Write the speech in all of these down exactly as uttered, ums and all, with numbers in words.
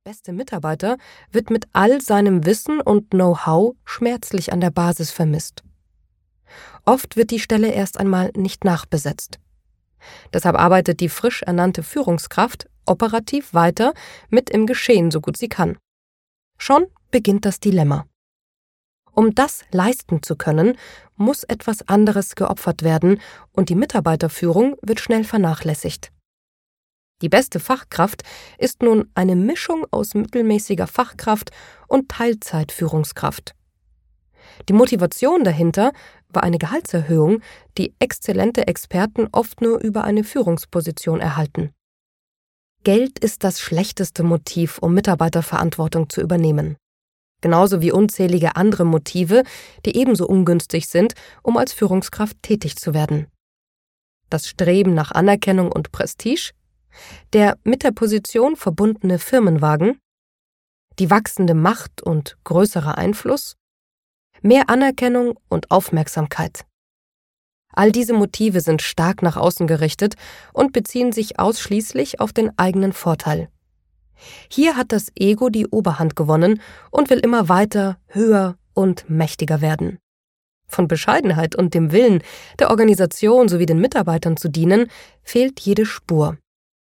beste Mitarbeiter wird mit all seinem Wissen und Know-how schmerzlich an der Basis vermisst. Oft wird die Stelle erst einmal nicht nachbesetzt. Deshalb arbeitet die frisch ernannte Führungskraft operativ weiter mit im Geschehen, so gut sie kann. Schon beginnt das Dilemma. Um das leisten zu können, muss etwas anderes geopfert werden und die Mitarbeiterführung wird schnell vernachlässigt. Die beste Fachkraft ist nun eine Mischung aus mittelmäßiger Fachkraft und Teilzeitführungskraft. Die Motivation dahinter war eine Gehaltserhöhung, die exzellente Experten oft nur über eine Führungsposition erhalten. Geld ist das schlechteste Motiv, um Mitarbeiterverantwortung zu übernehmen. Genauso wie unzählige andere Motive, die ebenso ungünstig sind, um als Führungskraft tätig zu werden. Das Streben nach Anerkennung und Prestige, der mit der Position verbundene Firmenwagen, die wachsende Macht und größerer Einfluss, mehr Anerkennung und Aufmerksamkeit. All diese Motive sind stark nach außen gerichtet und beziehen sich ausschließlich auf den eigenen Vorteil. Hier hat das Ego die Oberhand gewonnen und will immer weiter, höher und mächtiger werden. Von Bescheidenheit und dem Willen, der Organisation sowie den Mitarbeitern zu dienen, fehlt jede Spur.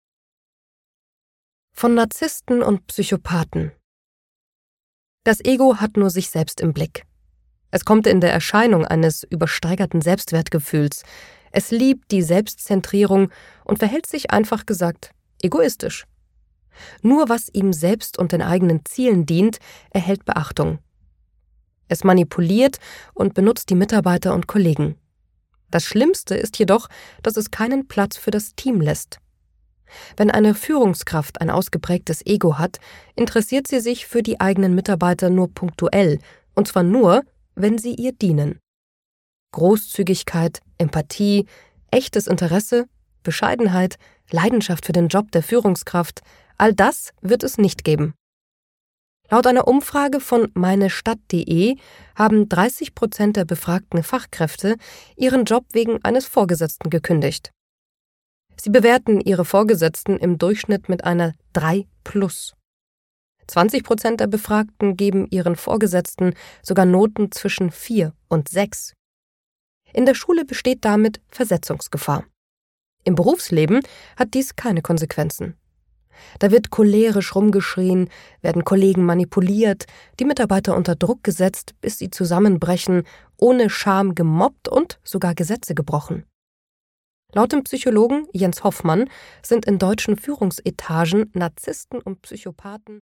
Von Narzissten und Psychopathen. Das Ego hat nur sich selbst im Blick. Es kommt in der Erscheinung eines übersteigerten Selbstwertgefühls. Es liebt die Selbstzentrierung und verhält sich einfach gesagt egoistisch. Nur was ihm selbst und den eigenen Zielen dient, erhält Beachtung. Es manipuliert und benutzt die Mitarbeiter und Kollegen. Das Schlimmste ist jedoch, dass es keinen Platz für das Team lässt. Wenn eine Führungskraft ein ausgeprägtes Ego hat, interessiert sie sich für die eigenen Mitarbeiter nur punktuell, und zwar nur, wenn sie ihr dienen. Großzügigkeit, Empathie, echtes Interesse, Bescheidenheit, Leidenschaft für den Job der Führungskraft, all das wird es nicht geben. Laut einer Umfrage von meinestadt punkt de haben dreißig Prozent der befragten Fachkräfte ihren Job wegen eines Vorgesetzten gekündigt. Sie bewerten ihre Vorgesetzten im Durchschnitt mit einer drei plus. zwanzig Prozent der Befragten geben ihren Vorgesetzten sogar Noten zwischen vier und sechs. In der Schule besteht damit Versetzungsgefahr. Im Berufsleben hat dies keine Konsequenzen. Da wird cholerisch rumgeschrien, werden Kollegen manipuliert, die Mitarbeiter unter Druck gesetzt, bis sie zusammenbrechen, ohne Scham gemobbt und sogar Gesetze gebrochen. Laut dem Psychologen Jens Hoffmann sind in deutschen Führungsetagen Narzissten und Psychopathen